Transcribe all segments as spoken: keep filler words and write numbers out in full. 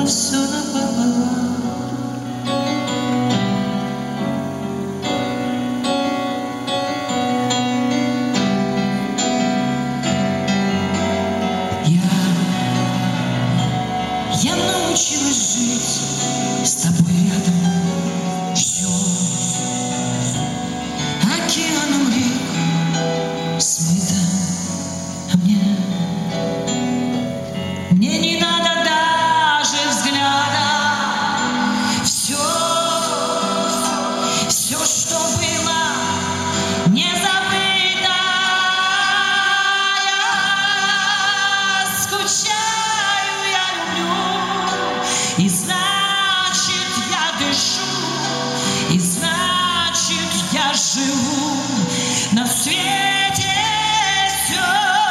все напополам. Я, я научилась жить с тобой рядом. Все океаном рек смыто, а мне Мне не надо даже взгляда. Все, все, что было, не забыто. Я скучаю, я люблю, и значит я дышу, и значит я живу на свете. Все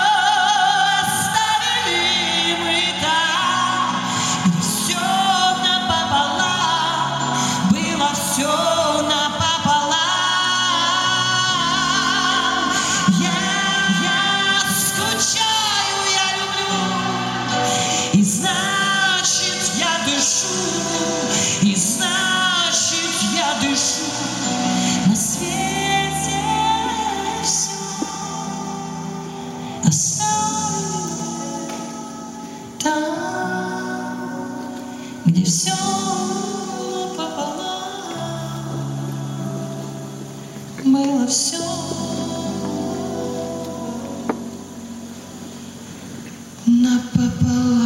оставили мы там, где все напополам, было все напополам. Я, я скучаю, я люблю, и значит я дышу, и значит я дышу на свете. Все оставили там, где все напополам, было все напополам.